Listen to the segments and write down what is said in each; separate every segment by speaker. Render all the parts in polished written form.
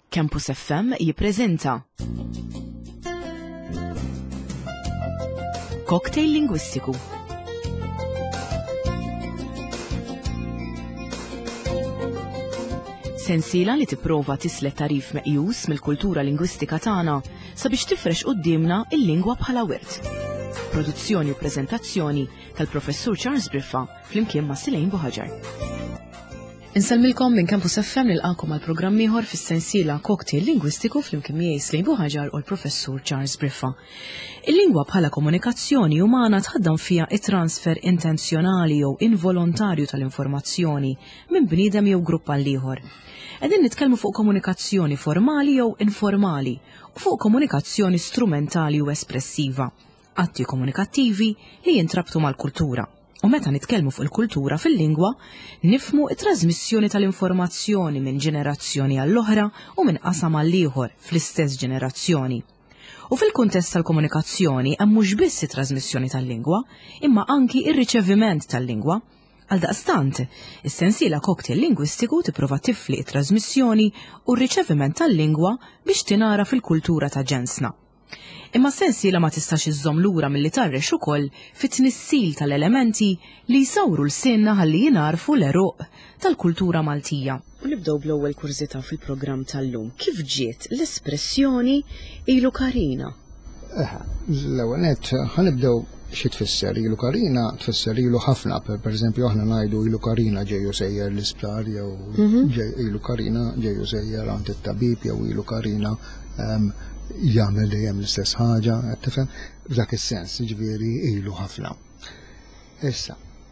Speaker 1: Campus FM jippreżenta Cocktail Lingwistiku. Sensiela li tipprova tislet tarif meqjus mill-kultura lingwistika tagħna sabiex tifrex qudiemna il-lingwa bħala wirt. Produzzjoni u preżentazzjoni tal-Professur Charles Briffa flimkien ma' Silejn Buħaġar. Insalmilkom minn Campus FM nilqakom għal programm ieħor fis-sensiela Cocktail Lingwistiku flimkien miegħi Silejn Buħaġar u l-Professur Charles Briffa. Il-lingwa bħala komunikazzjoni umana tħaddam fiha it-transfer intenzjonali jew involontarju tal-informazzjoni minn bniedem jew grupp għal ieħor. Qegħdin nitkellmu fuq komunikazzjoni formali jew informali u fuq komunikazzjoni strumentali u espressiva, atti komunikattivi li jintrabtu mal-kultura. U meta nitkellmu fuq il-kultura fil-lingwa, nifmu it-trasmissjoni tal-informazzjoni minn ġenerazzjoni għall-oħra u minn qasam għall-ieħor fl-istess ġenerazzjoni. U fil-kuntest tal-komunikazzjoni hemm mhux biss it-trasmissjoni tal-lingwa, imma anki ir-riċeviment tal-lingwa. Għaldaqstant, is-sensiela Cocktail Lingwistiku tipprova tifli it-trasmissjoni u r-riċeviment tal-lingwa biex tingħara fil-kultura ta' ġensna. Imma sensiela ma tistax iżżomm lura milli tarrex ukoll fit-tnissil tal-elementi li jsawru l-sinna ħalli jingħarfu l-eruq tal-kultura Maltija. U nibdew bl-ewwel kurżità fil-programm tal-lum. Kif ġiet l-espressjoni ilu karina?
Speaker 2: L-ewwel nett ħanibdew xi tfisser ilu karina tfisser ilu ħafna, pereżempju aħna ngħidu ilu karina ġejju sejjer l-isptar jew ilu karina ġejju sejjer għand it-tabib jew ilu karina jagħmel dejjem l-istess ħaġa, qed tifhem? F'dak is-sens, jiġifieri ilu ħafna. Issa,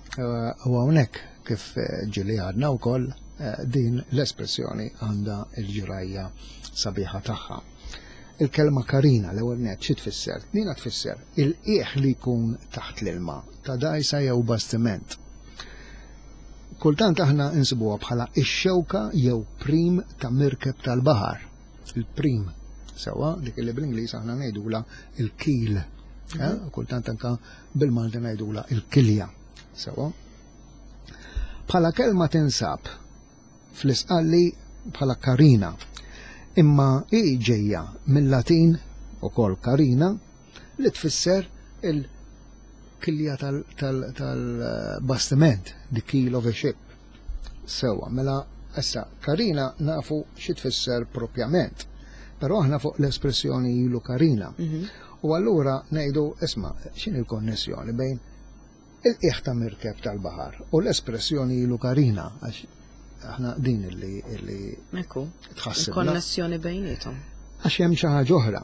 Speaker 2: u hawnhekk kif ġieli għadna wkoll din l-espressjoni għandha l-ġirajja sabiħa tagħha. Il-kelma karina l-ewwel nett xi tfisser? Dina tfisser il-qiegħ li jkun taħt l-ilma ta' dgħajsa jew bastiment. Kultant aħna insibuha bħala x-xewka jew prim ta' mirkeb tal-baħar. Il-prim sewa dik li bl-Ingliż aħna ngħidula il-keel. Kultant anke bil-Malti ngħidula il-kilja. Sewa. Bħala kelma tinsab fl-isqalli bħala karina. Imma ġejja mill-Latin ukoll karina li tfisser il-kilja tal-bastiment, the keel of a ship. Sewa, mela issa karina nafu xi tfisser propjament, però aħna fuq l-espressjoni ilu karina. U allura ngħidu isma' x'inhi l-konnessjoni bejn il-qiegħ ta' mirkeb tal-baħar u l-espressjoni ilu karina aħna din illi tħassibna.
Speaker 1: Il-konnessjoni bejnietom.
Speaker 2: Għax hemm xi ħaġa oħra.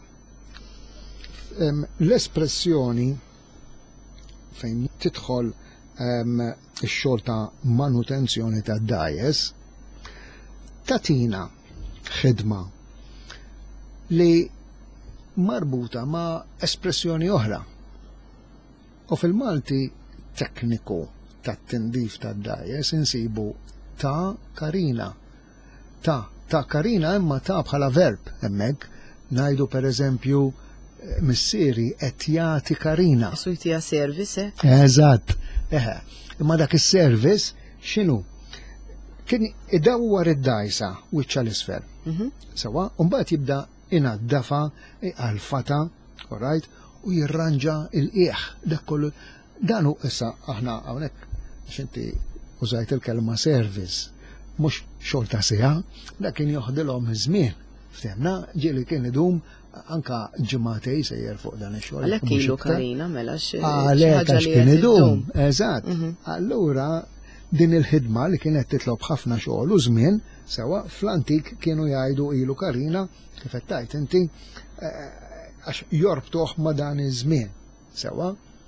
Speaker 2: L-espressjoni fejn tidħol ix-xogħol ta' manutenzjoni tad-dajes tatina ħidma li marbuta ma' espressjoni oħra. U fil-Malti tekniku tat-tindif tad-dajes insibu ta' karina. Ta' karina imma ta' bħala verb hemmhekk ngħidu pereżempju missieri qed jagħti karina.
Speaker 1: Isu jtija service?
Speaker 2: Eżatt. Imma dak is-service x'inhu? Kien idawwar id-dgħajsa wiċċa l-isfel. Sewa, u mbagħad jibda inaddafa għalfata, alright, u jirranġa l-qiegħ dak kollu. Dan hu issa aħna hawnhekk x'inti użajt il-kelma service, mhux xogħol ta' siegħa, dak kien joħdilhom żmien. Ftemna ġieli kien idum anka ġimagħtej sejjer fuq dan ix-xogħol.
Speaker 1: Għalhekk ilu karina mela xi
Speaker 2: ħaġa li kien idum. Eżatt. Allura din il-ħidma li kienet titlob ħafna xogħol u żmien sewa fl-antik kienu jgħidu ilu karina kif qed tgħid inti għax jorbtuh ma' dan iż-żmien. Sewa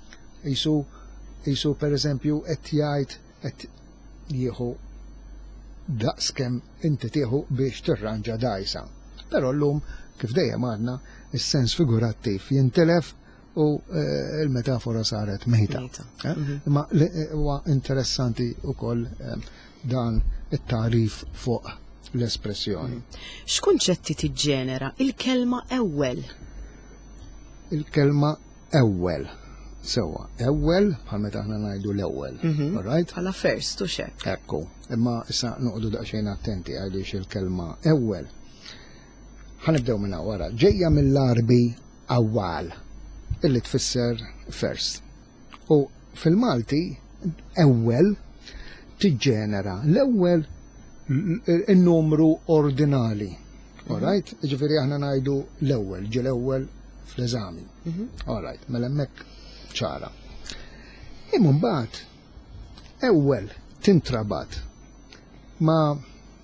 Speaker 2: qisu pereżempju qed jgħid qed jieħu daqs kemm inti tieħu biex tirranġa dgħajsa. Però llum kif dejjem għadna is-sens figurattiv jintelef u l-metafora saret mejta. Imma huwa interessanti wkoll dan it-tarif fuq l-espressjoni.
Speaker 1: X'kunċetti tiġġenera il-kelma ewwel?
Speaker 2: Il-kelma ewwel. Sewa, ewwel bħal meta aħna ngħidu l-ewwel. Alright?
Speaker 1: Bħala first u xek.
Speaker 2: Ekku. Imma issa noqogħdu daqsxejn attenti għaliex il-kelma ewwel ħanibdew minn wara. Ġejja mill-Arbi awwal, illi tfisser first. U fil-Malti ewwel tiġġenera l-ewwel in-numru ordinali. All right? Ġifieri aħna ngħidu l-ewwel, ġie l-ewwel fl-eżami. All right, mela hemmhekk ċara. Imma mbagħad ewwel tintrabat ma'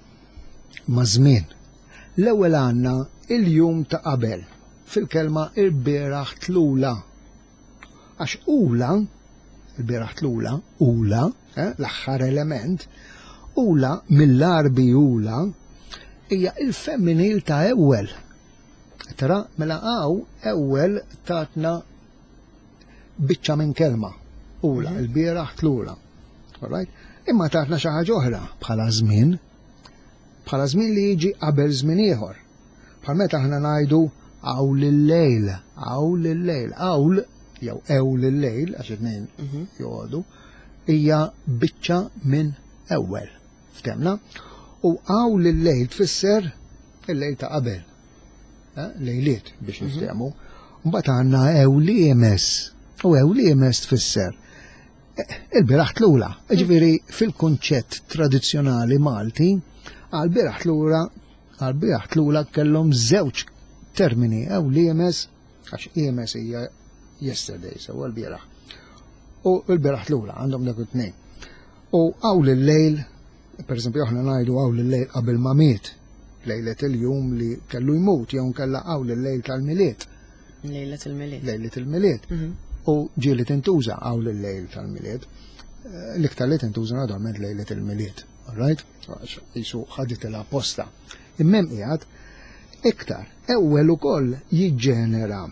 Speaker 2: żmien. L-ewwel għandna il-jum ta' qabel fil-kelma il-bieraħ tlula. Għax ula, il-bieraħ tlula, ula, l-aħħar element, ula mill-Arbi ula hija il-femminil ta' ewwel. Tara mela għaw ewwel tatna biċċa minn kelma. Ula, il-bieraħ tlula. All right? Imma tatna xi ħaġa oħra bħala żmien li jiġi qabel żmien ieħor. Bħal meta aħna ngħidu hawl il-lejl, hawl il-lejl, hawl jew ewl il-lejl għax it-tnejn joqogħdu hija biċċa minn ewwel. Ftemna? U hawl il-lejl tfisser il-lejl ta' qabel. Lejliet biex niftehmu. Mbagħad għandna ewliemes. U ewliemes tfisser il-bieraħ tlula. Ġifieri fil-kunċett tradizzjonali Malti għal-bieraħ tlula kellhom żewġ termini ewliemes għax iemes hija yesterday, sewa l-bieraħ. U l-bieraħ tlula għandhom dak it-tnejn. U hawl il-lejl, pereżempju aħna ngħidu hawl il-lejl qabel ma miet, lejlet il-jum li kellu jmut jew nkella hawl il-lejl tal-miliet.
Speaker 1: Lejlet il-miliet.
Speaker 2: Lejlet il-miliet. U ġieli tintuża hawl il-lejl tal-miliet. L-iktar li tintuża normalment lejlet il-miliet. All right? Jisu ħadet il-apposta. Immem qiegħed iktar ewwel ukoll jiġġenera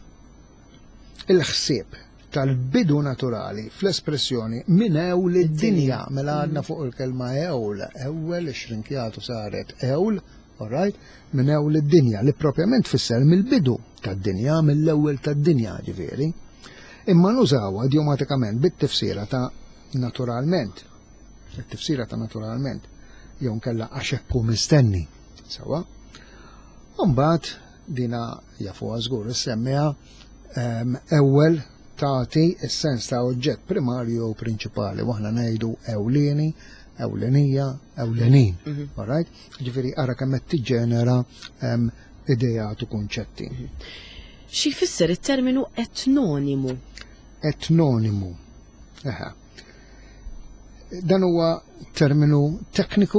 Speaker 2: il-ħsieb tal-bidu naturali fl-espressjoni minn ewl id-dinja mela għadna fuq il-kelma ewwel ixrinkjatu saret ewl, all right? Minn ewl id-dinja li propjament fisser mill-bidu tad-dinja, mill-ewwel tad-dinja ġifieri. Imma nużawha idiomatikament bit-tifsira ta' naturalment. Il-tifsira ta' naturalment. Jew nkella għaxekku mistenni. Sawa? Mbagħad dina jafuha żgur issemmiha ewwel tagħti s-sens ta' oġġett primarju u prinċipali. Waħna ngħidu ewlieni, ewlenija, ewlenin. All right? Ġifieri ara kemm qed tiġġenera idejat u kunċetti.
Speaker 1: Xi jfisser it-terminu etnonimu?
Speaker 2: Etnonimu. Dan huwa terminu tekniku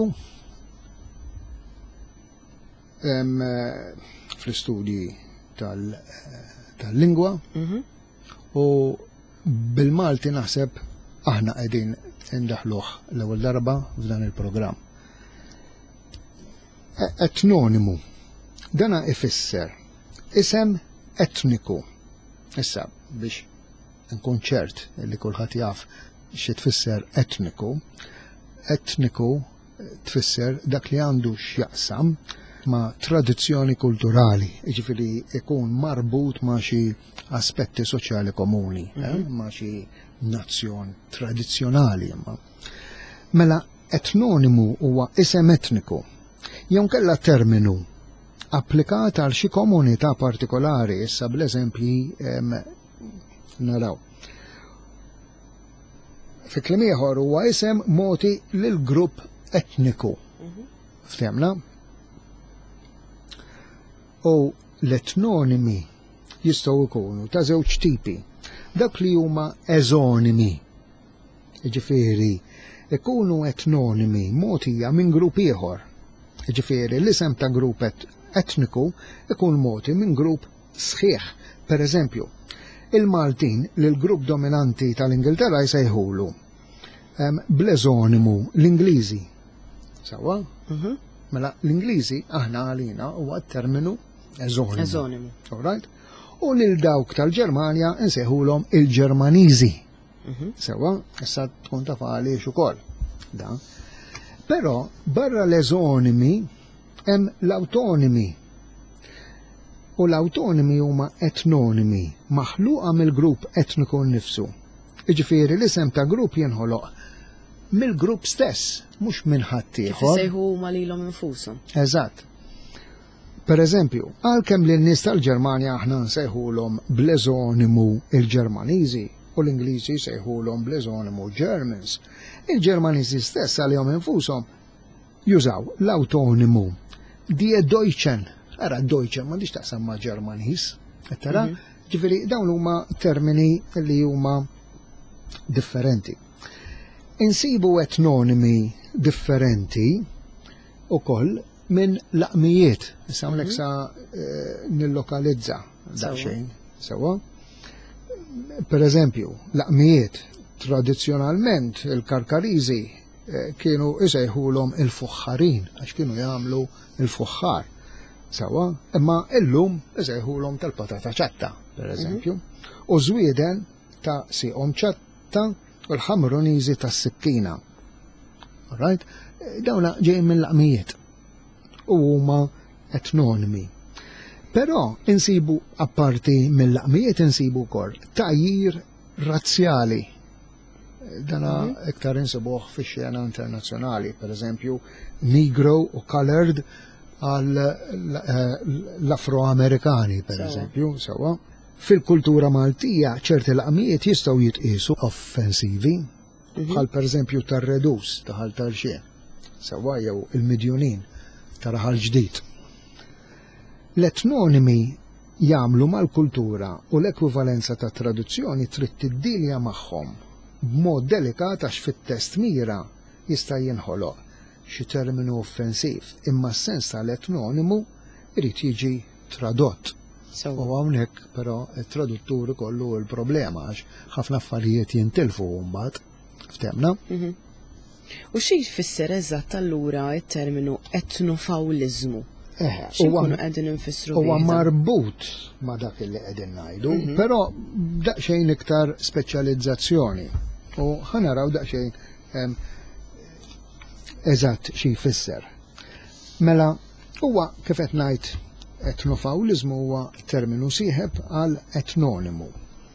Speaker 2: fl-istudji tal-lingwa u bil-Malti naħseb aħna qegħdin indaħluh l-ewwel darba f'dan il-programm. Etnonimu. Dana ifisser isem etniku. Issa biex nkun ċert li kulħadd jaf xi tfisser etniku. Etniku tfisser dak li għandu x'jaqsam ma' tradizzjoni kulturali, jiġifieri ikun marbut ma' xi aspetti soċjali komuni, ma' xi nazzjon tradizzjonali. Mela etnonimu huwa isem etniku. Jew kellha terminu applikat għal xi komunità partikolari, issa bl-eżempji naraw. Fi kliem ieħor huwa isem moti lil grupp etniku. Ftemna? U l-etnonimi jistgħu jkunu ta' żewġ tipi. Dak li huma eżonimi. Ġifieri ikunu etnonimi mogħtija minn grupp ieħor. Ġifieri l-isem ta' grupp etniku ikun mogħti minn grupp sħiħ. Per eżempju, il-Maltin li l-grupp dominanti tal-Ingilterra jsejħulu bl-eżonimu l-Ingliżi. Sawa? Mela l-Ingliżi aħna għalina huwa terminu eżonimu. All right? U lil dawk tal-Ġermanja nsejħulhom il-Ġermaniżi. Sewa, issa tkun taf għaliex ukoll. Però barra l-eżonimi hemm l-awtonimi. U l-awtonimi huma etnonimi, maħluqa mill-grupp etniku nnifsu. Jiġifieri l-isem ta' grupp jinħoloq mill-grupp stess, mhux minn ħadd ieħor.
Speaker 1: Sejħu ma lilhom infushom.
Speaker 2: Eżatt. Per eżempju, għalkemm li n-nies tal-Ġermanja aħna nsejħulhom bl-eżonimu il-Ġermaniżi u l-Ingliżi jsejħulhom bl-eżonimu Germans, il-Ġermaniżi stess għalihom infushom jużaw l-awtonimu die Deutschen. Ara Deutschen m'għandix taqsam ma' Ġermaniż. Tara? Ġifieri dawn huma termini li huma differenti. Insibu etnonimi differenti ukoll minn laqmijiet, nisamlek sa nillokalizza daqsxejn, sewa. Per eżempju, laqmijiet, tradizzjonalment il-Karkariżi kienu isejħulhom il-fuħħarin, għax kienu jagħmlu il-fuħħar, sewa, imma illum isejħulhom tal-patata ċatta, per eżempju, u żwieden ta' siqhom ċatta u l-Ħamruniżi tas-sikkina. All right? Dawna ġejjin minn laqmijiet u huma etnonimi. Però insibu apparti mill-laqmijiet insibu wkoll tagħjir razzjali. Dana iktar insibuh fix-xena internazzjonali, pereżempju Negro u Colored għal l-Afroamerikani, pereżempju, sewa. Fil-kultura Maltija ċerti laqmijiet jistgħu jitqisu offensivi, bħal pereżempju tar-redus taħal tal-xejn, sewa jew il-midjunin taraħal ġdid. L-etnonimi jagħmlu mal-kultura u l-ekwivalenza ta' traduzzjoni trid tiddilja magħhom b'mod delikat għax fit-test mira jista' jinħoloq xi terminu offensiv, imma s-sens tal-etnonimu irid jiġi tradott. U hawnhekk però it-traduttur ikollu l-problema għax ħafna affarijiet jintilfu mbagħad ftemna.
Speaker 1: U xi jfisser eżatt allura t-terminu etnofawliżmu? X'inkunu qegħdin infissru bih?
Speaker 2: Huwa marbut ma' dak li qegħdin ngħidu, però daqsxejn iktar speċjalizzazzjoni. U ħanaraw daqsxejn eżatt xi jfisser. Mela huwa kif qed ngħid etnofawliżmu huwa terminu sieħeb għal etnonimu.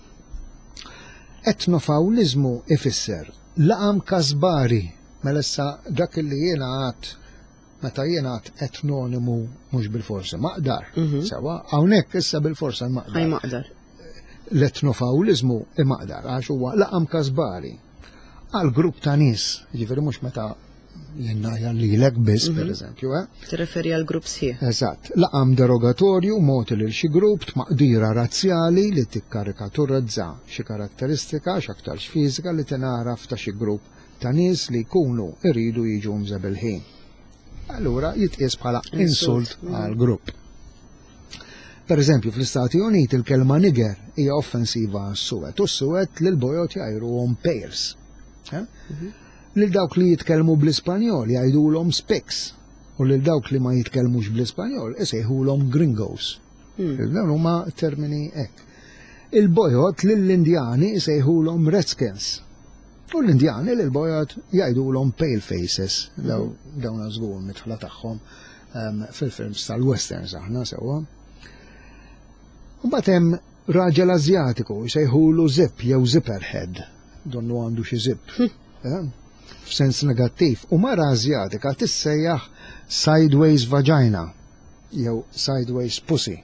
Speaker 2: Etnofawliżmu ifisser laqam kasbari. Mela issa dak li jiena għad meta jiena għad etnonimu mhux bil-forsa maqdar. Sewa hawnhekk issa bil-forsa maqdar. L-etnofawliżmu imaqdar għax huwa laqam kasbari għal grupp ta' nies, jiġifieri mhux meta jenna lilek biss pereżempju,
Speaker 1: Tirreferi għal grupp sħiħ.
Speaker 2: Eżatt, laqam derogatorju mod lil xi grupp tmaqdira razzjali li tikkarikaturizza xi karatteristika x'aktar fiżika li tingħaraf ta' xi grupp ta' nies li jkunu jridu jiġu mżebbilħin. Allura jitqies bħala insult għal grupp. Per eżempju, fl-Istati Uniti il-kelma niger hija offensiva għas-Suwed u s-Suwed lil bojot jgħiruhom pairs. Lil dawk li jitkellmu bl-Ispanjol jgħidulhom spics u lil dawk li ma jitkellmux bl-Ispanjol isejħulhom gringos. Dawn huma termini hekk. Il-bojot lill-Indjani isejħulhom redskins. U l-Indjani l-bojot jgħidulhom pale faces, dawn żgur mitħla tagħhom fil-films tal-westerns aħna sewwa. Mbagħad hemm raġel Asjatiku jsejħulu zip jew zipperhead, donnu għandu xi zip, f'sens negattiv, u mara Asjatika tissejjaħ sideways vagina jew sideways pussy.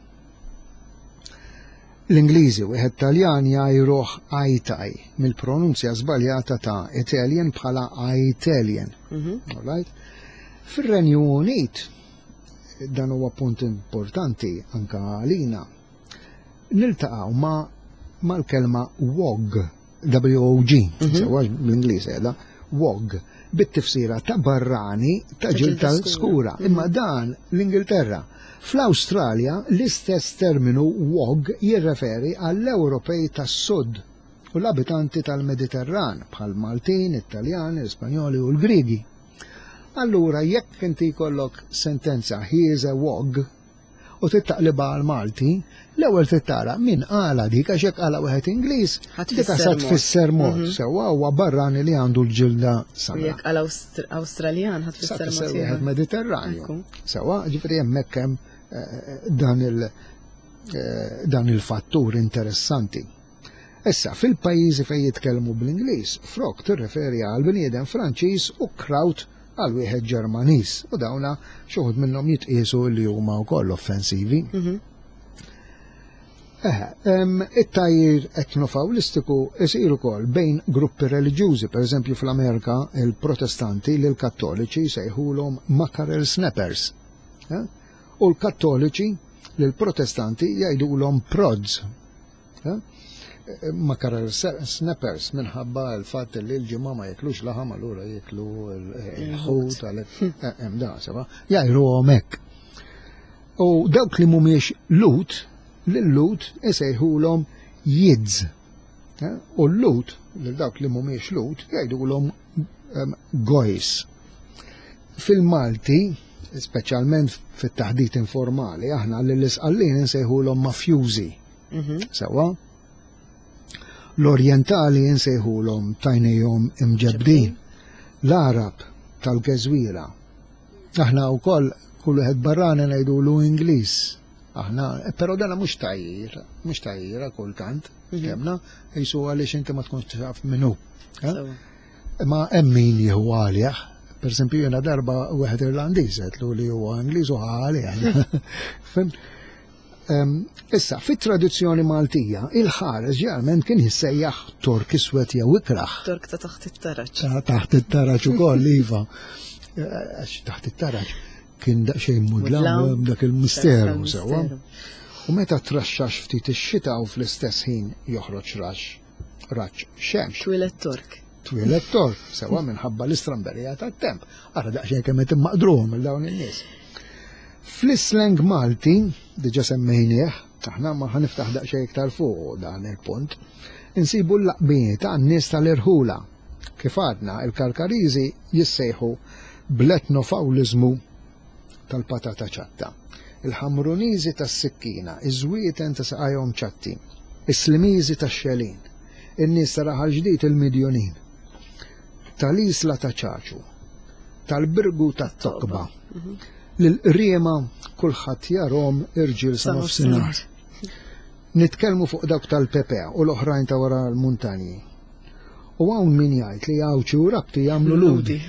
Speaker 2: L-Ingliżi wieħed Taljan jgħiruh Itai mill-pronunzja żbaljata ta' Italian bħala Italian. Fir-Renju Unit dan huwa punt importanti anke għalina. Niltaqgħu mal-kelma wog, W-O-G, sewa bl-Ingliż qiegħda, wog, bit-tifsira ta' barrani ta' ġilda skura. Imma dan l-Ingilterra. Fl-Awstralja l-istess terminu wog jirreferi għall-Ewropej tas-Sud u l-abitanti tal-Mediterran bħal Maltin, Italjan, Ispanjoli u l-Grigi. Allura jekk inti jkollok sentenza he is a wog u tittaqliba għal Malti, l-ewwel tittara min qala dik għax hekk qala wieħed Ingliż dik sa tfisser mod sewwa huwa barrani li għandu l-ġilda samra.
Speaker 1: Jekk qal Awstraljan ħadd tfisser mod
Speaker 2: wieħed Mediterranju. Sewwa ġifieri hemmhekk hemm dan il-fattur interessanti. Issa fil-pajjiżi fejn jitkellmu bl-Ingliż, frok tirreferi għal bniedem Franċiż u kraut għal wieħed Ġermaniż u dawna xi wħud minnhom jitqiesu li huma wkoll offensivi. It-tajjir etnofawlistiku isir ukoll bejn gruppi reliġjużi, pereżempju fl-Amerika il-Protestanti li l-Kattoliċi jsejħulhom Mackerel Snappers. U l-Kattoliċi li l-Protestanti jgħidulhom Prods. Mackerel Snappers minħabba l-fatt li l-ġimgħa ma jeklux laħam allura jeklu l-ħut hemm da seba' jgħiruhom hekk. U dawk li mhumiex lut l-lut isejħulhom Yids. U l-lut, dawk li mhumiex lut, jgħidulhom Gojs. Fil-Malti, speċjalment fit-taħdit informali, aħna l-isqallin insejħulhom mafjużi. Sewa? L-Orjentali insejħulhom tajnejhom imġebbdin. L-Arab tal-Gżwira. Aħna wkoll kull wieħed barrani ngħidulu Ingliż. Aħna, però dana mhux tajjira kultant, kemna, jisu għaliex inti ma tkunx taf minnu. Ma hemm min jieħu għalih. Per esempio jiena darba wieħed Irlandiż qedlu li huwa Ingliż u għalih. Issa, fit-tradizzjoni Maltija, il-ħares ġeneralment kien jissejjaħ Tork iswed jew ikraħ.
Speaker 3: Tork ta' taħt it-taraġ.
Speaker 2: Taħt it-taraġ ukoll iva. Taħt it-taraġ kien daqsxejn mudlam dak il-misteru sewwa. U meta traxxax ftit ix-xita u fl-istess ħin joħroġ raġġ xemx.
Speaker 3: Twilet Tork.
Speaker 2: Twilet Tork, sewwa minħabba l-istramberija tat-temp. Ara daqsxejn kemm qed immaqdruhom il dawn in-nies. Fl-islang Malti, diġa semmejnieh, aħna ma ħaniftaħ daqsxejn iktar fuq dan il-punt, insibu l-laqbiet għan-nies tal-irħula. Kif għadna, il-Karkariżi jissejħu bl-etnofawliżmu tal-patata ċatta. Il-Ħamruniżi tas-sikkina, iż-żwieten ta' saqajhom ċatti, is-Slimiżi tax-xelin, in-nies ta' Raħal Ġdid il-Midjonin, tal-Isla ta' Ċaċu, tal-Birgu tat-Tokba, l-Riema kulħadd jarhom irġiel sa nofsinhar. Nitkellmu fuq dawk tal-Pepe u l-oħrajn ta' wara l-muntanji. U hawn min jgħid li Għawċi u Rabti jagħmlu ludi.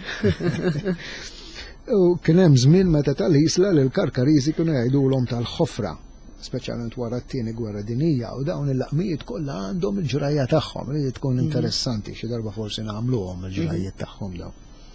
Speaker 2: U kien hemm żmien meta tal-Isla lil Karkariżi kienu jgħidulhom tal-ħofra, speċjalment wara t-tieni gwerra dinjija u dawn il-laqmijiet kollha għandhom il-ġrajja tagħhom li tkun interessanti xi darba forsi nagħmluhom il-ġrajiet tagħhom dawn.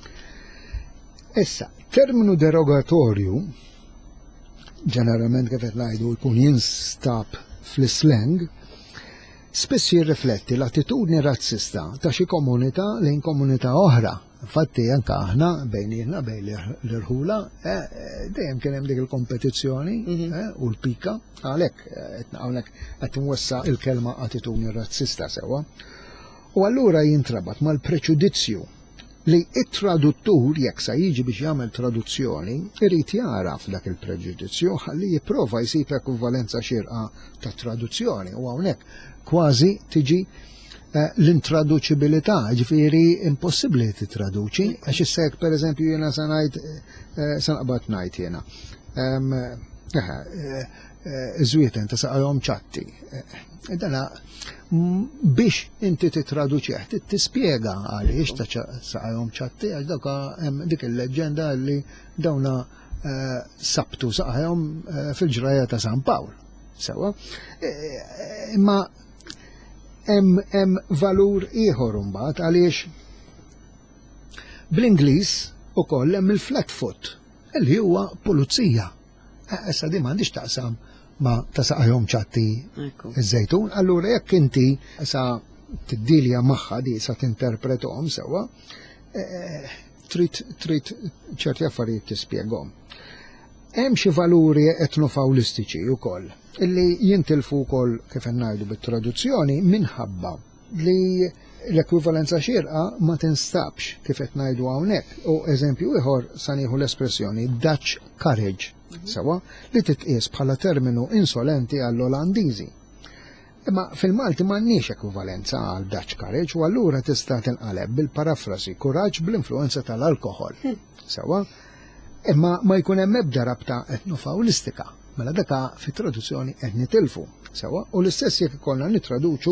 Speaker 2: Issa, terminu derogatorju, ġeneralment kif qed ngħidu jkun jinstab fl-slang, spiss jirrifletti l-attitudni razzista ta' xi komunità lejn komunità oħra. Infatti anke aħna bejnietna bejn l-irħula dejjem kien hemm dik il-kompetizzjoni u l-pika għalhekk hawnhekk qed inwessa l-kelma attitudni razzista sewwa. U allura jintrabat mal-preġudizzju li it-traduttur jekk sa jiġi biex jagħmel traduzzjoni irid jaraf dak il-preġudizzju ħalli jipprova jsib ekwivalenza xierqa ta' traduzzjoni u hawnhekk kważi tiġi l-intraduċibilità, ġifieri impossibbli titraduċi għax issek pereżempju jiena sa ngħid sa naqbad ngħid jiena. Iż-żwieten ta' saqajhom ċatti. Dana biex inti titraduċih, tispjega għaliex ta' saqajhom ċatti għax dik il-leġenda li dawna sabtu saqajhom fil-ġraja ta' San Pawl. Sewa. Imma hemm valur ieħor imbagħad għaliex bl-Ingliż ukoll hemm il-flat foot li huwa pulizija. Issa di m'għandix taqsam ma ta' saqajhom ċatti iż-żejtun, allura jekk inti sa tiddilja magħha di sa tinterpretuhom sewwa, trid ċerti affarijiet tispjegahom. Hemm xi valuri etnofawlistiċi wkoll illi jintilfu wkoll kif ngħidu bit-traduzzjoni minħabba li l-ekwivalenza xierqa ma tinstabx kif qed ngħidu hawnhekk. U eżempju ieħor sa nieħu l-espressjoni Dutch courage, sewa li titqies bħala terminu insolenti għall-Olandiżi. Imma fil-Malti m'għandniex ekwivalenza għal Dutch courage u allura tista' tinqaleb bil-parafrasi kuraġġ bl-influenza tal-alkohol. Sewa, imma ma jkun hemm ebda rabta etnofawlistika. Mela daka fit-traduzzjoni qed nitilfu. Sewa, u l-istess jekk ikollna nittraduċu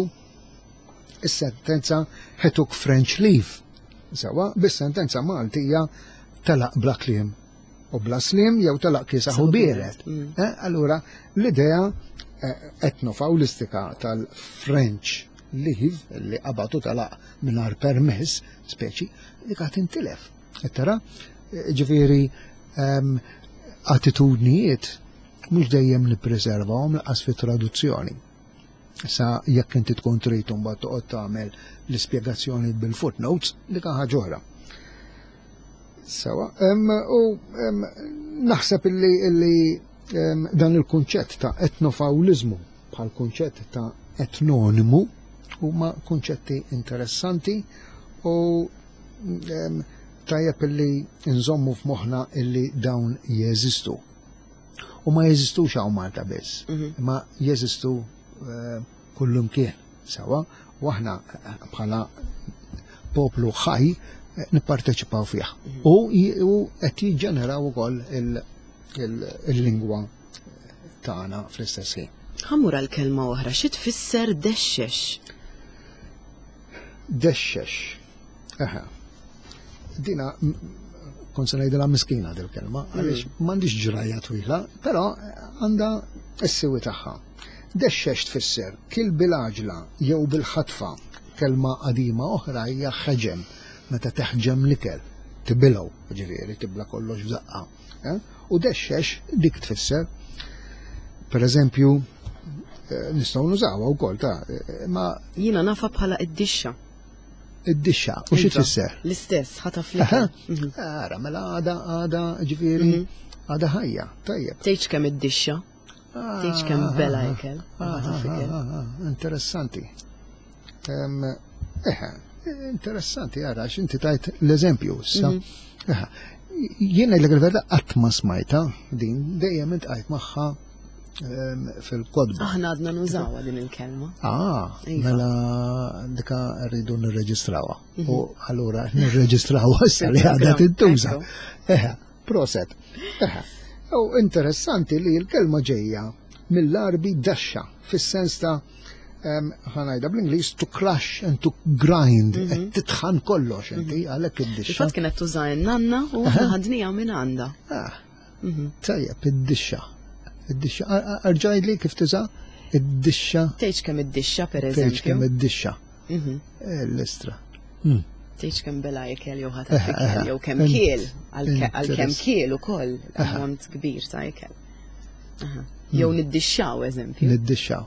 Speaker 2: is-sentenza he took French leave. Sewa, bis-sentenza Maltija telaq bla kliem u bla slim jew telaq kiesaħ u bieret. Allura l-idea etnofaulistika tal-French live li qabatu telaq mingħajr permess speċi li qed intilef. Tara, ġifieri attitudnijiet mhux dejjem nippreservawhom laqas fit-traduzzjoni. Sa jekk inti tkun trid imbagħad toqgħod tagħmel l-ispjegazzjoni bil-footnotes li kien ħaġa oħra. Sewa, u naħseb illi dan il-kunċett ta' etnofaulizmu bħal kunċett ta' etnonimu huma kunċetti interessanti u tajjeb illi nżommu f'moħħna illi dawn jeżistu. U ma jeżistux hawn Malta biss, ma jeżistu kullum kien, sewa, u aħna bħala poplu ħaj nipparteċipaw fih. U qed jiġġeneraw ukoll il-lingwa tagħna fl-istess ħin.
Speaker 1: Ħammur għal-kelma oħra, xi tfisser dexxex?
Speaker 2: Dexxex. Dina kont se ngħidilha miskina dil-kelma, għaliex m'għandix ġrajja twila, però għandha s-siwi tagħha. Dexxex tfisser kil bil-għaġla jew bil-ħatfa, kelma qadima oħra hija ħeġem, meta teħġem l-ikel, tibilgħu, ġifieri tibla kollox b'żaqqa. U dexxex dik tfisser, pereżempju, nistgħu nużawha wkoll ma
Speaker 1: jiena nafa bħala id-dixxa.
Speaker 2: Id-dixxa, u xi tfisser?
Speaker 1: L-istess, ħataf l-ikel.
Speaker 2: Ara, mela għada ġifieri għada ħajja, tajjeb.
Speaker 1: Tgħidx kemm id-dixxa? Tgħidx kemm bela ikel?
Speaker 2: Interessanti. Interessanti, għara, xinti tajt l-eżempju, jiena l-verità qatt ma smajta din dejjem intqajt magħha fil-kodba.
Speaker 1: Aħna għadna nużawha din il-kelma.
Speaker 2: Mela dika rridu nirreġistrawha. U allura nirreġistrawha issa li għadha tintuża. Proset. U interessanti li l-kelma ġejja mill-Arbi daxxa, fis-sens ta' ħanajda bl-Ingliż to crush and to grind, titħan kollox inti għalhekk id-dixxa.
Speaker 1: Il-fatt kienet tuża n-nanna u ħadnija minn għandha.
Speaker 2: Tajjeb id-dixxa. Id-dixxa, arġajd li kif tuża? Id-dixxa.
Speaker 1: Tgħidx kemm id-dixxa pereżempju.
Speaker 2: Tgħidx kemm id-dixxa. L-istra.
Speaker 1: Tgħidx kemm bela ikel jew ħadd ikel jew kemm kiel għal kemm kiel ukoll ammont kbir ta' ikel. Jew niddixxaw eżempju.
Speaker 2: Niddixxaw.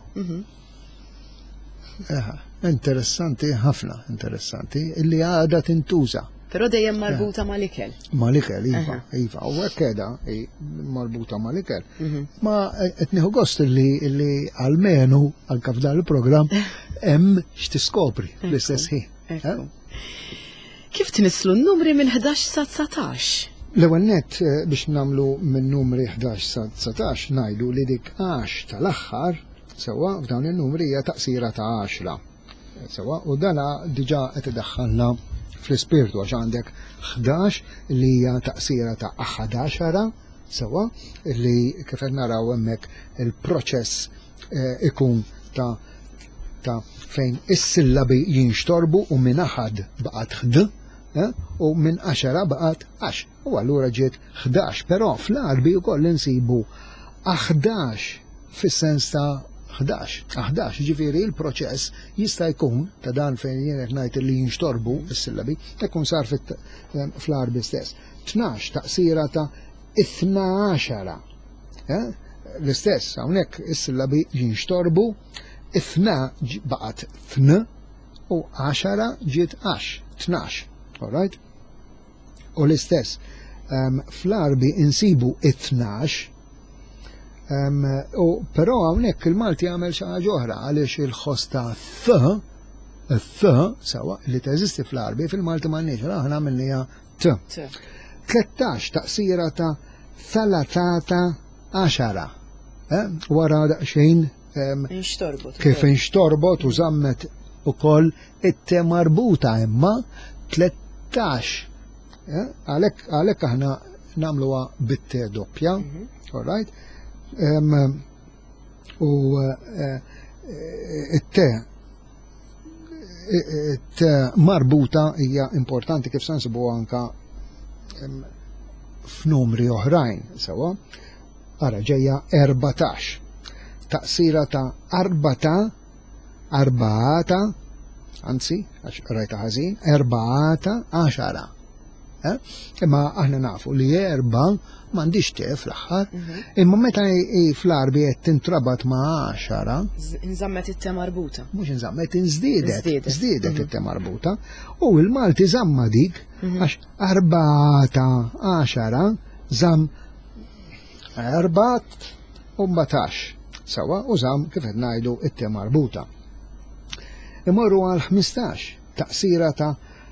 Speaker 2: Interessanti, ħafna interessanti, illi għada tintuża.
Speaker 1: Però dejjem marbuta mal-ikel.
Speaker 2: Mal-ikel, iva, u għekeda marbuta mal-ikel. Ma etniħu gost illi għal-menu, għal-kaf dan il-program, hemm x'tiskopri l-istess ħin.
Speaker 1: Kif tnislu n-numri minn 11 sa 19?
Speaker 2: L-ewwel nett biex nagħmlu minn numri 11 sa 19 ngħidu li dik 10 tal-aħħar sewa f'dawn in-numri hija taqsira ta' 10. Sewa u dana diġà qed iddaħħalna fl-ispirtu għax għandek 11 li hija taqsira ta' 11 sewa li kif qed naraw hemmhekk il-proċess ikun ta' fejn is-sillabi jinxtorbu u minn aħad baqgħet ħd u minn 10 baqgħet 10. U allura ġiet 11, però fl-Arbi wkoll insibu 11 fis-sens ta' 11, ġifieri il-proċess jista' jkun ta' dan fejn jien qed ngħid li jinxtorbu s-sillabi, jkun sar fl-Arbi stess. 12 taqsira ta' 12. L-istess hawnhekk is-sillabi jinxtorbu, 2 baqgħet 2 u 10 ġiet 12. All right? U l-istess fl-Arbi insibu 12. Però hawnhekk il-Malti għamel xi ħaġa oħra għaliex il-ħosta th sewa li teżisti fl-Arbi fil-Malti m'għandniex, aħna għamilniha t. 13 taqsira ta' 13. Wara daqsxejn kif inxtorbot u żammet ukoll it-te marbuta imma 13. Għalhekk aħna nagħmluha bit-te doppja, all right? U it-te marbuta hija importanti kif sensibu anka f'numri oħrajn, sewa. Ara ġejja 14. Taqsira ta' arba'ata, anzi, għax rajta ħażin, 14. Imma aħna nafu li 4 m'għandix te fl-aħħar, imma meta fl-arbi qed tintrabat ma' 10.
Speaker 1: Inżammet it-te marbuta.
Speaker 2: Mhux inżammet inżdiedet it-te marbuta. U l-Malti żamma dik għax 14 żamm 4 u 14. Sawa, u żamm kif qed ngħidu it-te marbuta. Imorru għal 15, taqsira ta'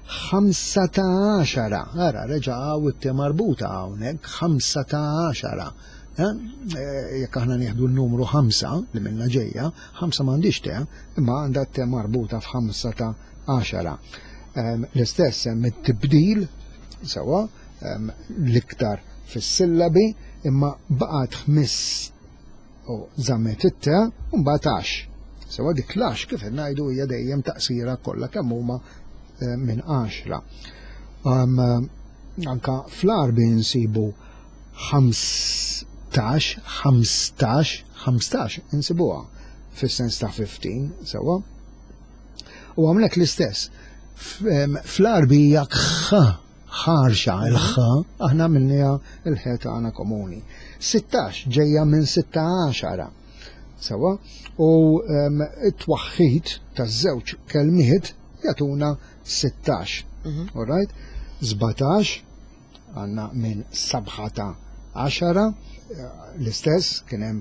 Speaker 2: 15. Ara, reġaw it-te marbuta hawnhekk 15. Jekk aħna nieħdu n-numru 5 li minna ġejja, 5 m'għandix te, imma għandha te marbuta f'15. L-istess hemm it-tibdil, sewa, l-iktar fis-sillabi, imma baqgħet 5 u żammet it-te u mbagħad 10. Sewa dik l-10 kif ngħidu hija dejjem taqsira kollha kemm huma minn 10. Anka fl-arbi nsibu 15 insibuha fis-sens ta' 15, sewa. U hawnhekk l-istess. Fl-arbi hija ħarxa il-ħa, aħna minnija il-ħet għana komuni. 16 ġejja minn 16. Sewa, u it-twaħħid taż-żewġ kelmiet jagħtuna 16. All right? 17 għandna minn 17. L-istess kien hemm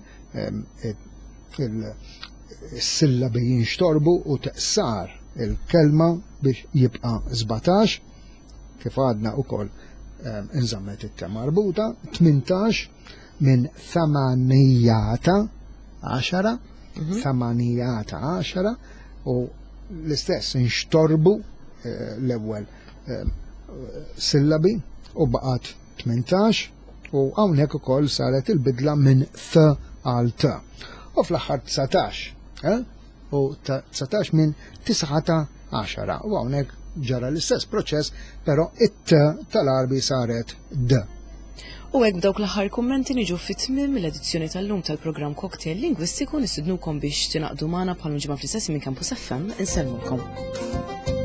Speaker 2: il-sillabi jinxtorbu u teqsar il-kelma biex jibqa' 17. Kif għadna ukoll inżammet it-te marbuta. 18 minn 8 u l-istess inxtorbu l-ewwel sillabi u baqgħet 18 u hawnhekk ukoll saret il-bidla minn th għal t. U fl-aħħar 19 u 19 minn 19 u hawnhekk ġara l-istess proċess, però it-t tal-arbi saret d.
Speaker 1: U hekk dawk l-aħħar kummenti niġu fit-tmiem l-edizzjoni tal-lum tal-programm Cocktail Lingwistiku nistidnukom biex tinaqdu magħna bħal ġimgħa fl-istess minn Campus FM insellmulkom.